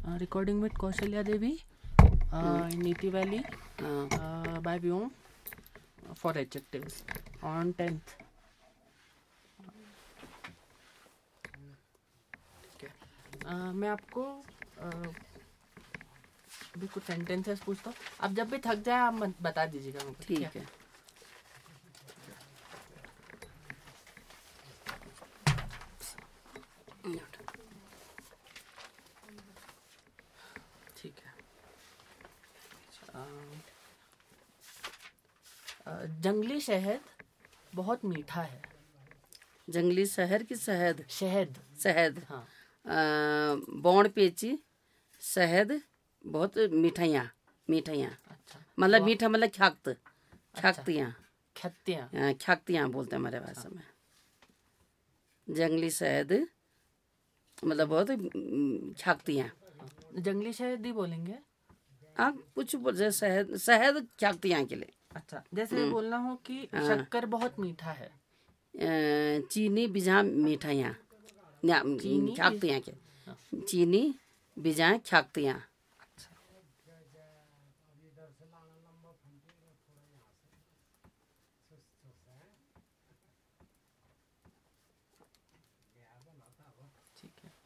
Recording with Kaushalya Devi, Niti Valley, by Vyom for adjectives on 10th. मैं आपको अभी कुछ सेंटेंसेस पूछता हूँ, आप जब भी थक जाए आप बता दीजिएगा मुझे। ठीक है। ठीक है। जंगली शहद बहुत मीठा है। जंगली शहर की शहद शहद शहद हाँ। बौड़ पेची शहद बहुत मिठाइयाँ अच्छा, मतलब मीठा मतलब ख्याक्तियाँ खत्तियाँ ख्याक्तियाँ बोलते हैं हमारे भाषा में। जंगली शहद मतलब बहुत ख्याक्तियाँ। जंगली शहद ही बोलेंगे आप कुछ बोल शहद शहद ख्याक्तियाँ के लिए। अच्छा, जैसे बोलना हो कि शक्कर बहुत मीठा है। चीनी बिजा मिठाइयाँ ख्याक्तियाँ के चीनी बिजा ख्याक्तियाँ। ठीक है।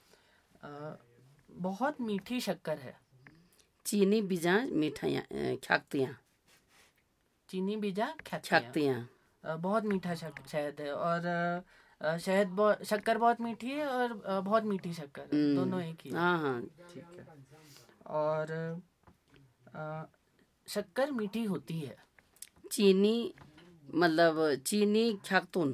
बहुत मीठी शक्कर है। चीनी बिजा मिठाइयाँ ख्याक्तियाँ। चीनी बीजा ख्याक्तियाँ बहुत मीठा शहद है। और शक्कर बहुत मीठी है और बहुत मीठी शक्कर है, दोनों एक ही है। हाँ ठीक है। और शक्कर मीठी होती है। चीनी मतलब चीनी ख्याक्तुन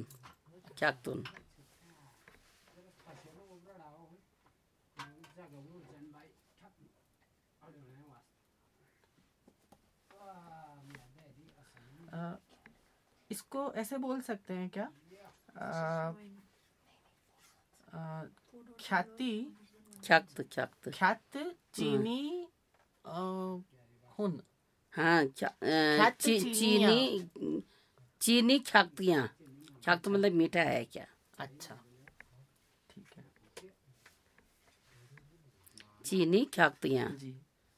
इसको ऐसे बोल सकते हैं क्या? ख्यात चीनी हुन। हाँ चीनी ख्याक्तियाँ ख्याक्त मतलब मीठा है क्या? अच्छा, ठीक है। चीनी ख्याक्तियाँ जी।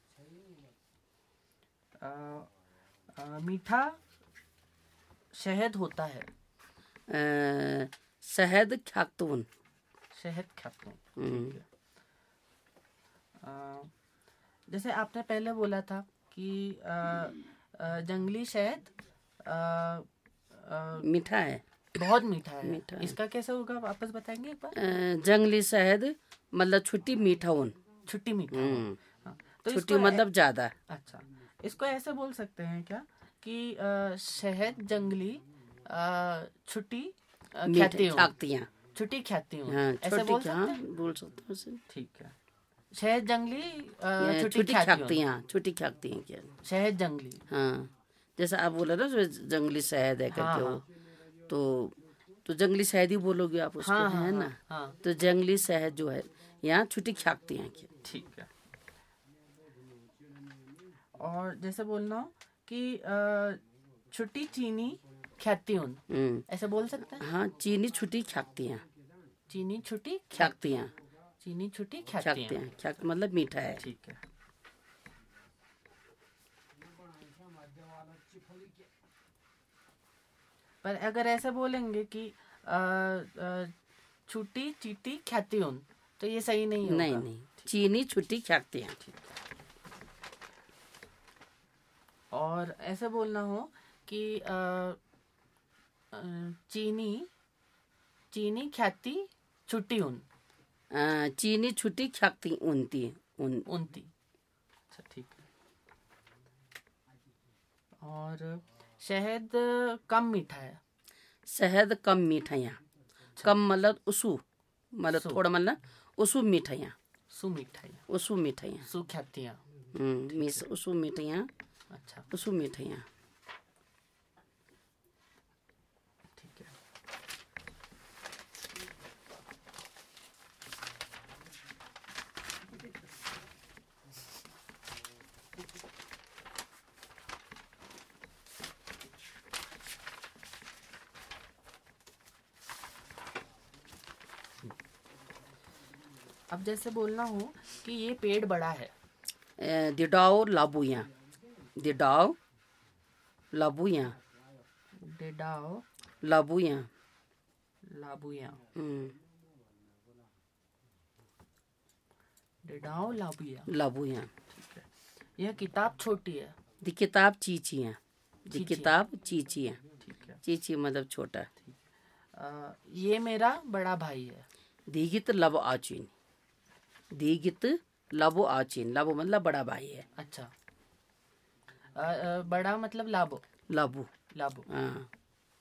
मीठा शहद होता है। शहद ख्याक्तुन शहद ख्याक्तुन। ठीक है। जैसे आपने पहले बोला था कि जंगली शहद मीठा है बहुत मीठा है। इसका कैसे होगा, वापस बताएंगे एक बार? जंगली शहद मतलब छुट्टी मीठा उन छुट्टी मीठा। हाँ, तो छुट्टी मतलब ज्यादा। अच्छा, इसको ऐसे बोल सकते हैं क्या कि शहद जंगली छुट्टी ख्याक्तियाँ छुट्टी ख्याति हूँ, ऐसे बोल सकते हैं? बोल सकते हैं। ठीक है। शहद जंगली छुट्टी ख्याक्तियाँ क्या? शहद जंगली। हाँ, जैसा आप बोला ना जो जंगली शहद है करके वो तो जंगली शहद ही बोलोगे आप उसको, है ना? तो जंगली शहद जो है यहाँ छुट्टी ख्याक्तियाँ की। ठीक है। और जैसे बोलना हो कि छुट्टी चीनी ख्यातियों, ऐसे बोल सकते हैं? हाँ, चीनी छुट्टी ख्याक्तियाँ चीनी छुट्टी ख्याक्तियाँ चीनी छुट्टी ख्यातियाँ ख्याक्त मतलब मीठा है। ठीक है। पर अगर ऐसे बोलेंगे कि छुट्टी चीटी ख्यातियों तो ये सही नहीं होगा। नहीं, चीनी छुट्टी ख्याक्तियाँ। और ऐसे बोलना हो कि चीनी ख्याति छुट्टी उन चीनी छुट्टी ख्याक्ति उनती। अच्छा, ठीक है। और शहद कम मीठा है। शहद कम मिठाइयाँ। कम मतलब उसु मतलब थोड़ा मतलब उसु मिठाइयाँ। उसु मिठाइयाँ सुख्यातियाँ। उसु मिठाइयाँ। अच्छा, उसु मिठाइयाँ। ठीक है। अब जैसे बोलना हो कि ये पेड़ बड़ा है, दिडाओ लाबुया, दिडाओ लाबुया, डेडाओ लाबुया, लाबुया, डेडाओ लाबुया, लाबुया। ठीक है। यह किताब छोटी है, दी किताब चीचियाँ, दी किताब चीचियाँ, ठीक है। चीची मतलब छोटा। ये मेरा बड़ा भाई है, दीगित लब आचीन, दीगित लबो आचीन, लबो मतलब बड़ा भाई है। अच्छा, बड़ा मतलब लाबो, लबू, लाबो। हाँ।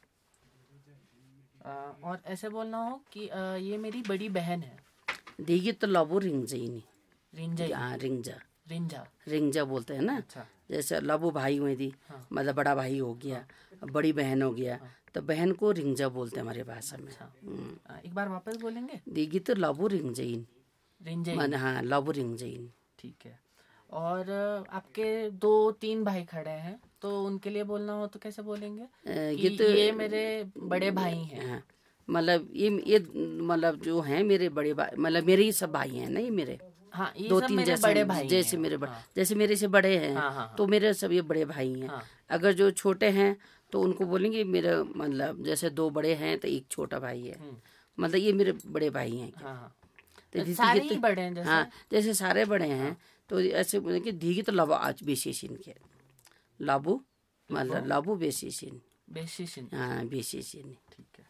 और ऐसे बोलना हो कि ये मेरी बड़ी बहन है, दीगित लबो रिंगजाइनी, रिंजा, हाँ रिंगजा, रिंजा, रिंगजा बोलते हैं ना। अच्छा, जैसे लबू भाई हुए थी, हाँ। मतलब बड़ा भाई हो गया, बड़ी बहन हो गया, तो बहन को रिंगजा बोलते हैं हमारे भाषा में। अच्छा। एक बार वापस बोलेंगे, दीगित लबो रिंगजाइन, रिंजा, मन हाँ लबो रिंगजाइन। ठीक है। और आपके 2-3 भाई खड़े हैं, तो उनके लिए बोलना हो तो कैसे बोलेंगे कि ये मेरे बड़े भाई हैं। हाँ, मतलब ये मतलब जो हैं मेरे बड़े भाई, मतलब मेरे ही सब भाई हैं ना ये मेरे। हाँ, ये दो सब तीन मेरे जैसे बड़े भाई जैसे हैं। मेरे हाँ, जैसे मेरे से बड़े हैं, हाँ, हाँ, तो मेरे सब ये बड़े भाई हैं। हाँ, अगर जो छोटे हैं तो उनको बोलेंगे मेरे, मतलब जैसे 2 बड़े हैं तो एक छोटा भाई है, मतलब ये मेरे बड़े भाई हैं। हाँ, तो सारे ही बड़े हैं जैसे। हाँ, जैसे सारे बड़े हैं तो ऐसे बोले कि धीगी तो लबो आज बेसिसिन के, लाबू मतलब लाबू बेसिसिन, बेसिसिन, हाँ बेसिसिन। ठीक है।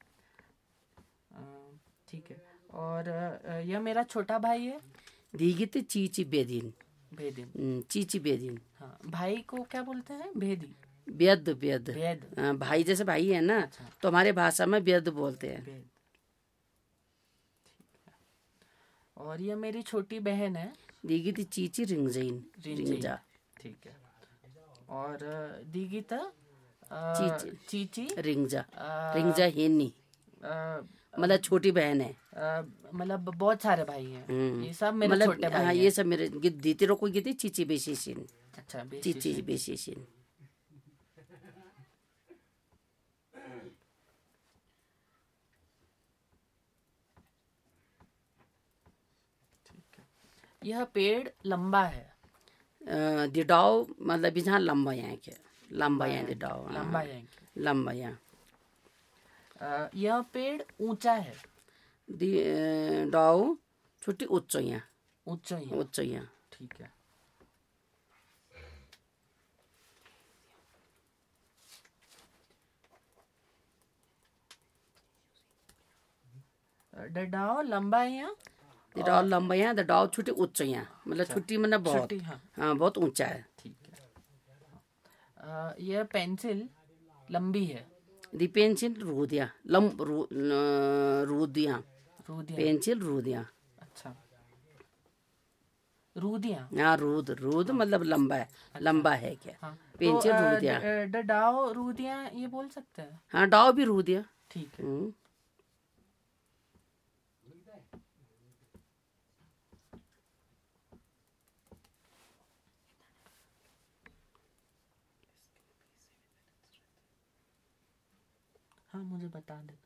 ठीक है। और यह मेरा छोटा भाई है, दीगित चीची बेदिन, भेदिन, चीची बेदिन। हाँ, भाई को क्या बोलते हैं, भेदी, बेद बेद, भेद, भाई जैसे भाई है ना, अच्छा। तो हमारे भाषा में बेद बोलते हैं। भेद, ठीक है। और यह मेरी छोटी बहन है, दीगित चीची रिंगजाइन, रिंगजा, ठीक है। और दीगित चीची, चीची, रिंगजा, रिंगजा हेनी मतलब छोटी बहन है। मतलब बहुत सारे भाई हैं, ये सब मेरे छोटे भाई हाँ, हैं। ये सब मेरे दीती रोको गिती चीची बेसिसिन, अच्छा, चीची बेसिसिन। यह पेड़ लंबा है, दिडाओ मतलब जहाँ लंबा यहाँ के, लंबा यहाँ दिडाओ, लंबा है कि। लंबा यहाँ। यह पेड़ ऊंचा है, डाओ छोटी उच्च यहाँ, ऊंचा ही, उच्च यहाँ। ठीक है। डडाओ लंबा है यहाँ, दिडाओ लंबा यहाँ, दिडाओ छोटी उच्च यहाँ, मतलब छोटी मतलब बहुत, छोटी, हाँ, हाँ बहुत ऊंचा है। ठीक है। यह पेंसिल लंबी है, दी पेंसिल रूदिया, रूदिया, रूदिया, पेंसिल रूदिया। अच्छा, रूदिया, हाँ रूद मतलब लंबा है, लंबा है क्या। हाँ, पेंसिल रूदिया, डडाओ रूदिया ये बोल सकते हैं। हाँ डाओ भी रूदिया, ठीक है। हाँ, मुझे बता देना।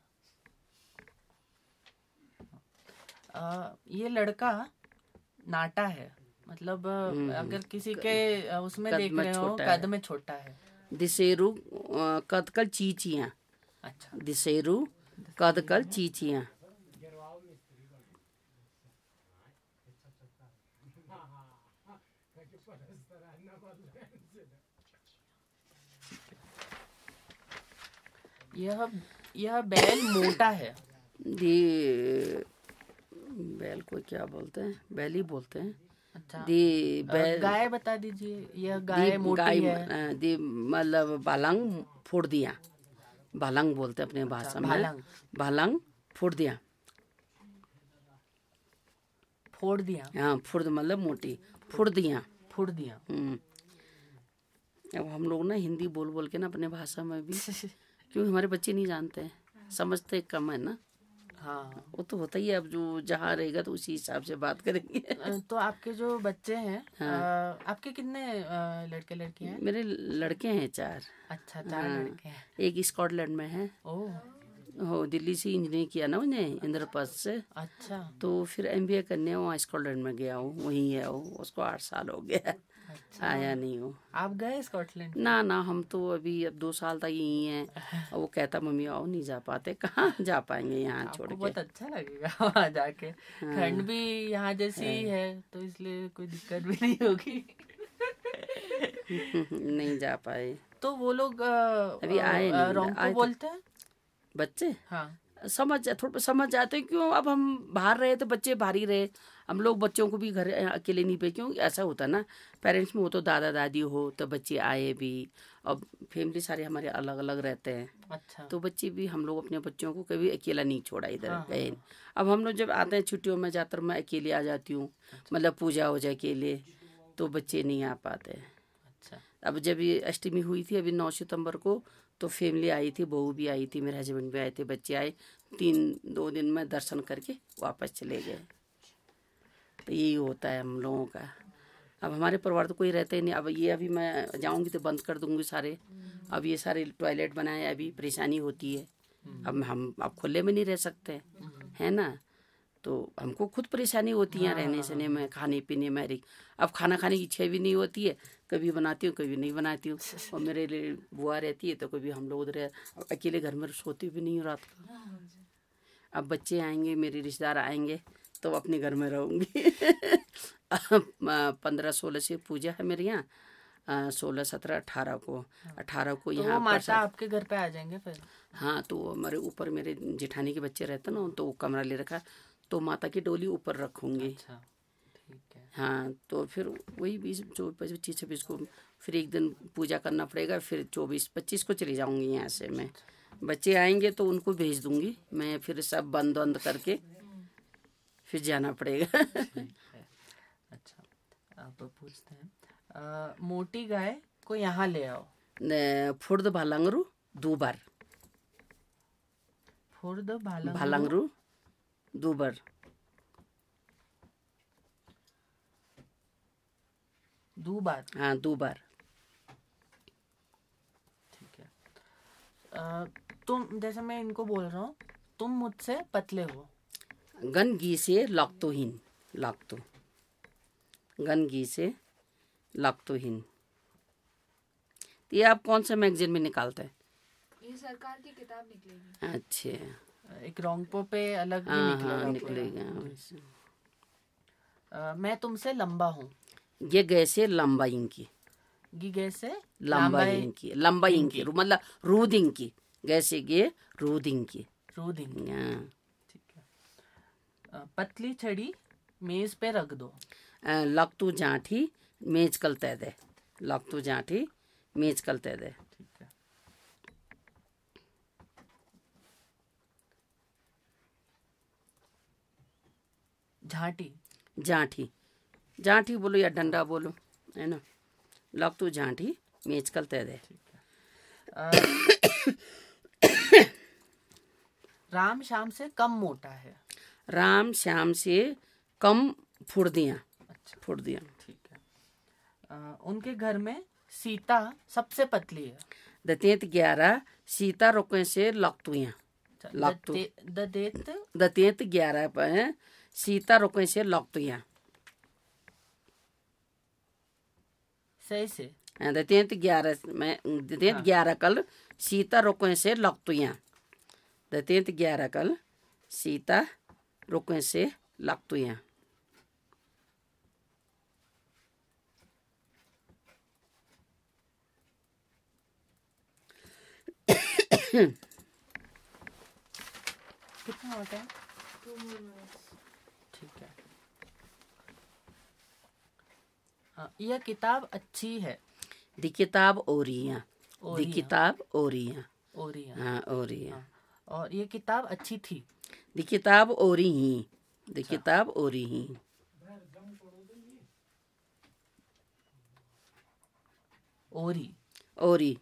ये लड़का नाटा है, मतलब अगर किसी के उसमें देख रहे हो कद में छोटा है। दिसेरू कदकल चीचियाँ, अच्छा, दिसेरू कदकल चीचियाँ। यह बैल मोटा है, दी बैल को क्या बोलते हैं, बैल ही बोलते हैं। अच्छा, दी बैल, गाय बता दीजिए, यह गाय मोटी है। दी मतलब बालंग फोड़ दिया, बालंग बोलते हैं अपने भाषा में, बालंग फोड़ दिया, फोड़ दिया, हाँ फुर्द मतलब मोटी, फोड़ दिया, फोड़ दिया। अब हम लोग ना हिंदी बोल बोल के ना अपने भाषा में भी क्योंकि हमारे बच्चे नहीं जानते हैं, समझते कम है ना। हाँ, वो तो होता ही है, अब जो जहाँ रहेगा तो उसी हिसाब से बात करेंगे। तो आपके जो बच्चे हैं, हाँ। आपके कितने लड़के लड़की हैं? मेरे लड़के हैं 4। अच्छा, 4 लड़के हैं। एक स्कॉटलैंड में है, ओह, हो दिल्ली से इंजीनियरिंग किया ना उन्हें इंद्रप्रस्थ से। अच्छा। तो फिर MBA करने वहाँ स्कॉटलैंड में गया हूँ, वहीं है वो, उसको 8 साल हो गया। अच्छा। आया नहीं हो। आप गए स्कॉटलैंड? ना हम तो अभी अब 2 साल तक यहीं हैं। और वो कहता मम्मी आओ, नहीं जा पाते, कहाँ जा पाएंगे यहाँ छोड़ के। बहुत अच्छा लगेगा वहाँ जाके। हाँ। ठंड भी यहाँ जैसी है तो इसलिए कोई दिक्कत भी नहीं होगी। नहीं जा पाए। तो वो लोग अभी आए नहीं, रोंगपो बोलते हैं बच्चे। हाँ थोड़ा समझ जाते हैं। क्यों, अब हम बाहर रहे तो बच्चे बाहर ही रहे, हम लोग बच्चों को भी घर अकेले नहीं पे। क्यों ऐसा होता ना, पेरेंट्स में हो तो दादा दादी हो तो बच्चे आए भी। अब फैमिली सारे हमारे अलग अलग रहते हैं। अच्छा। तो बच्चे भी, हम लोग अपने बच्चों को कभी अकेला नहीं छोड़ा इधर। हाँ, गए। हाँ। अब हम लोग जब आते हैं छुट्टियों में, ज़्यादातर मैं अकेले आ जाती हूँ। अच्छा। मतलब पूजा हो जाए अकेले, तो बच्चे नहीं आ पाते। अच्छा। अब जब ये अष्टमी हुई थी अभी 9 सितंबर को, तो फैमिली आई थी, बहू भी आई थी, मेरे हस्बैंड भी आए थे, बच्चे आए। 2 दिन में दर्शन करके वापस चले गए। तो यही होता है हम लोगों का। अब हमारे परिवार तो कोई रहते ही नहीं। अब ये अभी मैं जाऊंगी तो बंद कर दूंगी सारे। अब ये सारे टॉयलेट बनाए, अभी परेशानी होती है। अब हम खुले में नहीं रह सकते है ना, तो हमको खुद परेशानी होती है रहने सहने में, खाने पीने में। अब खाना खाने की इच्छा भी नहीं होती है, कभी बनाती हूँ कभी नहीं बनाती हूँ। और मेरे लिए बुआ रहती है तो कभी हम लोग उधर अकेले घर में सोती भी नहीं हूँ रात को। अब बच्चे आएंगे, मेरे रिश्तेदार आएंगे तो अपने घर में रहूँगी। 15-16 से पूजा है मेरे यहाँ, 16, 17, 18 को। 18 को यहाँ तो माता आपके घर पे आ जाएंगे फिर? हाँ, तो हमारे ऊपर मेरे जेठानी के बच्चे रहते ना, तो कमरा ले रखा, तो माता की डोली ऊपर रखूंगी। अच्छा, ठीक है। हाँ, तो फिर वही 20, 24, 25, 26 को फिर एक दिन पूजा करना पड़ेगा। फिर 24, 25 को चली जाऊंगी यहाँ से मैं। बच्चे आएंगे तो उनको भेज दूंगी मैं, फिर सब बंद करके फिर जाना पड़ेगा। अच्छा, अब पूछते हैं, मोटी गाय को यहाँ ले आओ। फुर्द भालंगरू 2 बार। फुर्द भालंगरू 2 बार। 2 बार? हाँ, 2 बार। ठीक है। तुम, जैसे मैं इनको बोल रहा हूँ, तुम मुझसे पतले हो। गनगी से लक्तोहीन, लक्तो, गनगी से लक्तोहीन। ये आप कौन से मैगजीन में निकालते हैं? ये सरकार की किताब निकलेगी। अच्छा, एक रोंगपो पे अलग भी निकलेगा। मैं तुमसे लंबा हूँ। ये गैसे लंबा इंकी, गैसे लंबा इंकी, लंबा इंकी मतलब रूद इंकी, गैसे गे रूद इंकी, रूद इंकी। ठीक है। पतली छड़ी मेज पे रख दो। लक्तू जाठी मेज कलते दे, लक्तू जाठी मेज कलते दे। ठीक है। झाटी, जाठी, जाठी बोलो या डंडा बोलो, है ना। लक्तू जाठी मेज कलते दे। राम श्याम से कम मोटा है। राम श्याम से कम फुर्दियाँ। अच्छा, फुर्दियाँ। ठीक है। उनके घर में सीता सबसे पतली है। दतेत 11 सीता रुके से लक्तुयाँ, लक्तु दतेत 11 पर सीता रुके से लक्तुयाँ। सही से दतेत 11 में, दतेत 11 कल सीता रुके से लक्तुयाँ, दतेत 11 कल सीता रुके से लक्तुयाँ। कितना होता है? 2 मिनट्स। ठीक है। यह किताब अच्छी है। दी किताब ओरियाँ, दी किताब ओरियाँ, ओरियाँ। हाँ, ओरियाँ। और ये किताब अच्छी थी। दी किताब ओरी ही, दी किताब ओरी ही। ओरी, ओरी।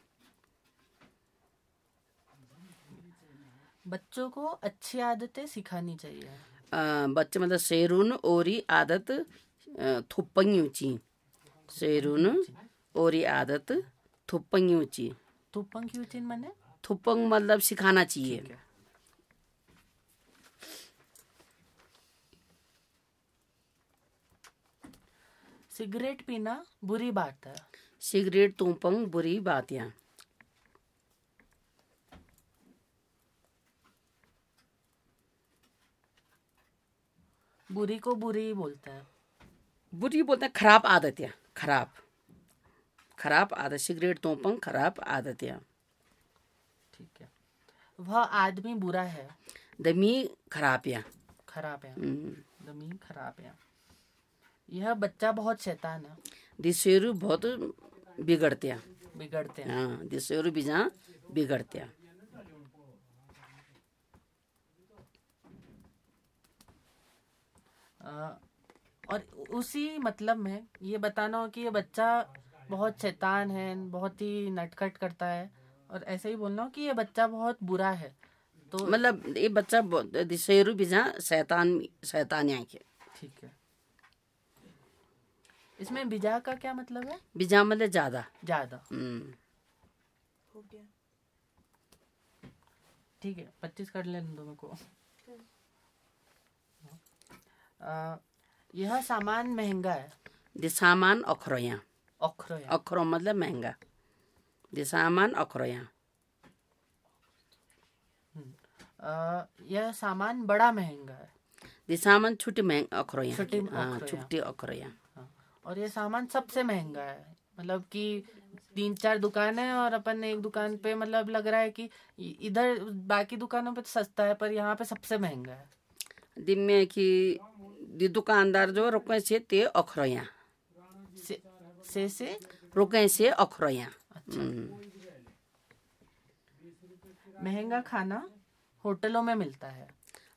बच्चों को अच्छी आदतें सिखानी चाहिए। बच्चे मतलब शेरून ओरी आदत थुप्पंगी, शेरून ओरी आदत थुप्पंगी। थुप्पंगी माने? थुप्पंग मतलब सिखाना चाहिए। सिगरेट पीना बुरी बात है। सिगरेट तुमपंग बुरी बात या। बुरी को बुरी ही बोलते हैं। बुरी बोलते हैं खराब आदत या, खराब आदत। सिगरेट तुमपंग खराब आदत या। ठीक है। वह आदमी बुरा है। दमी खराब या। खराब है। दमी खराब है। यह बच्चा बहुत शैतान है। दिसेरु बहुत बिगड़ते हैं। हाँ, दिसेरु बिजा बिगड़ते हैं। और उसी मतलब में ये बताना हो कि ये बच्चा बहुत शैतान है, बहुत ही नटखट करता है, और ऐसे ही बोलना हो कि ये बच्चा बहुत बुरा है। तो मतलब ये बच्चा दिसेरु बिजा शैतान यहाँ के। ठीक है। इसमें बिजा का क्या मतलब है? बिजा मतलब ज्यादा। हो गया। ठीक है, 25 कर लेने दोनों को। यह सामान महंगा है। दि सामान अखरोया। अखरोया। अखरो मतलब महंगा। दि सामान अखरोया। यह सामान बड़ा महंगा है। दि सामान छुट्टी महंगा अखरोया। छुट्टी अखरोया। और ये सामान सबसे महंगा है, मतलब कि 3-4 दुकान है और अपन एक दुकान पे मतलब लग रहा है कि इधर बाकी दुकानों पे तो सस्ता है, पर यहाँ पे सबसे महंगा है। दिन में कि दुकानदार जो रुके से ते अखरोया से रुके से अखरोया। अच्छा। महंगा खाना होटलों में मिलता है।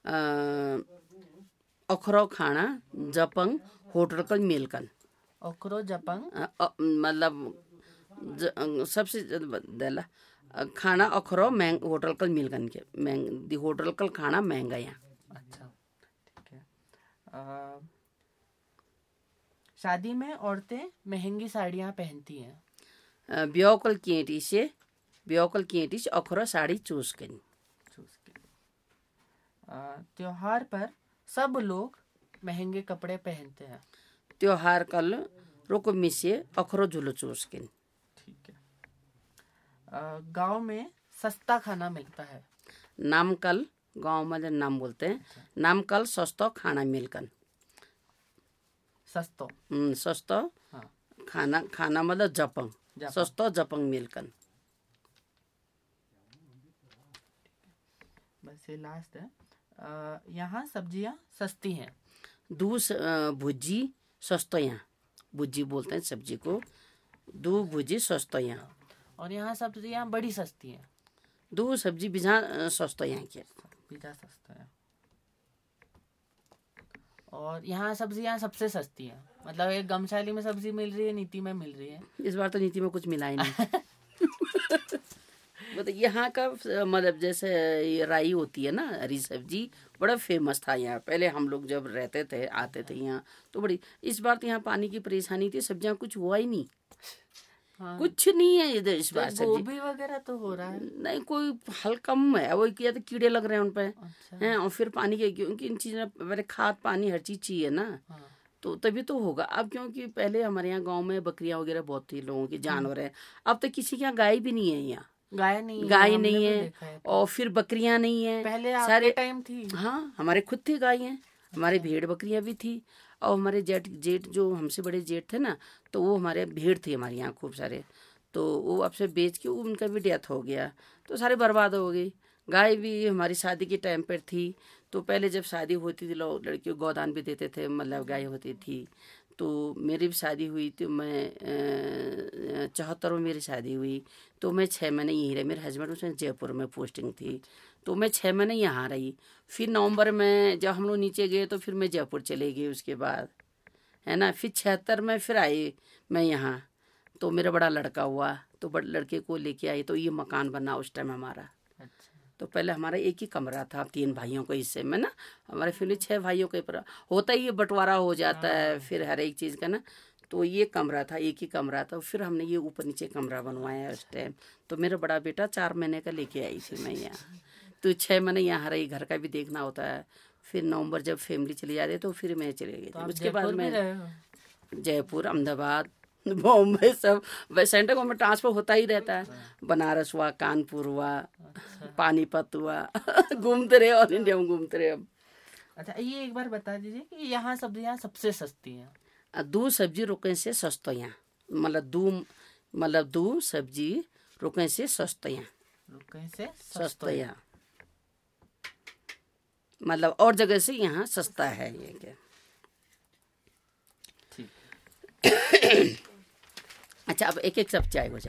अखरो खाना जपंग होटल कल मिलकन। अखरो जपंग मतलब सबसे दला खाना अखरो होटल कल मिलकन के दी होटल कल खाना महंगा यहाँ। अच्छा, ठीक है। शादी में औरतें महंगी साड़ियाँ पहनती हैं। ब्योकल केटी से अखरो साड़ी चूस के। त्योहार पर सब लोग महंगे कपड़े पहनते हैं। त्योहार कल रोको मिसे अखरो झुलो चूस के। ठीक है। गांव में सस्ता खाना मिलता है। नामकल गांव में नाम बोलते हैं। नामकल सस्तो खाना मिलकन। सस्तो हाँ। खाना मतलब जपंग। सस्तो जपंग मिलकन। बस ये लास्ट है। यहाँ सब्जियाँ सस्ती हैं। भुजी सस्तो यहाँ। भुजी बोलते हैं सब्जी को। भुजी सस्तो यहाँ। और यहाँ सब्जियाँ बड़ी सस्ती हैं। सब्जी बिजा सस्तो यहाँ के। बिजा सस्ता है। और यहाँ सब्जियाँ सबसे सस्ती हैं, मतलब एक गमशाली में सब्जी मिल रही है, नीति में मिल रही है। इस बार तो नीति में कुछ मिला ही नहीं। मतलब यहाँ का मतलब जैसे ये राई होती है ना, हरी सब्जी बड़ा फेमस था यहाँ। पहले हम लोग जब रहते थे आते थे यहाँ तो बड़ी। इस बार तो यहाँ पानी की परेशानी थी, सब्जियाँ कुछ हुआ ही नहीं। हाँ। कुछ नहीं है इधर इस बार। गोभी वगैरह तो हो रहा है, नहीं कोई हल कम है। वो किया तो कीड़े लग रहे हैं उन पे। अच्छा। हैं और फिर पानी के, क्योंकि इन चीज़ों पहले खाद पानी हर चीज़ चाहिए ना। हाँ। तो तभी तो होगा। अब क्योंकि पहले हमारे यहाँ गांव में बकरियां वगैरह बहुत थी, लोगों की जानवर है। अब तो किसी के यहाँ गाय भी नहीं है। यहाँ गाय नहीं है और फिर बकरियां नहीं है। पहले सारे टाइम थी। हाँ, हमारे खुद थी गाय हैं, हमारे भेड़ बकरियां भी थी। और हमारे जेठ जो हमसे बड़े जेठ थे ना, तो वो हमारे भेड़ थी हमारे यहाँ खूब सारे। तो वो अब से बेच के उनका भी डेथ हो गया, तो सारे बर्बाद हो गई। गाय भी हमारी शादी के टाइम पर थी, तो पहले जब शादी होती थी लोग लड़कियों को गोदान भी देते थे, मतलब गाय होती थी। तो मेरी भी शादी हुई तो मैं 74 में मेरी शादी हुई, तो मैं 6 महीने यहीं रही। मेरे हस्बैंड उसमें जयपुर में पोस्टिंग थी, तो मैं 6 महीने यहाँ रही। फिर नवंबर में जब हम लोग नीचे गए तो फिर मैं जयपुर चले गई उसके बाद, है ना। फिर 76 में फिर आई मैं यहाँ, तो मेरा बड़ा लड़का हुआ, तो बड़े लड़के को लेके आई। तो ये मकान बना उस टाइम हमारा। अच्छा। तो पहले हमारा एक ही कमरा था 3 भाइयों के हिस्से में ना, हमारे फिर 6 भाइयों के पर होता ही, ये बंटवारा हो जाता है फिर हर एक चीज़ का ना। तो ये कमरा था, एक ही कमरा था। फिर हमने ये ऊपर नीचे कमरा बनवाया उस टाइम। तो मेरा बड़ा बेटा 4 महीने का लेके आई थी मैं यहाँ। तो 6 महीने यहाँ रही, घर का भी देखना होता है। फिर नवंबर जब फैमिली चली जाती है तो फिर मैं चले गई थी। उसके बाद मैं जयपुर, अहमदाबाद, बॉम्बे, सब सेंट्रल गवर्नमेंट ट्रांसफर होता ही रहता है। बनारस हुआ, कानपुर हुआ, पानीपत हुआ घूमते रहे, और इंडिया में घूमते रहे। अब अच्छा, ये एक बार बता दीजिए कि यहाँ सब्जियाँ सबसे सस्ती हैं। दूध सब्जी रुके से सस्तो यहाँ, मतलब दूध सब्जी रुके से सस्तो यहाँ, रुके से सस्तो यहाँ, मतलब और जगह से यहाँ सस्ता है ये क्या। ठीक। अच्छा, अब एक एक सब चाय हो जाए।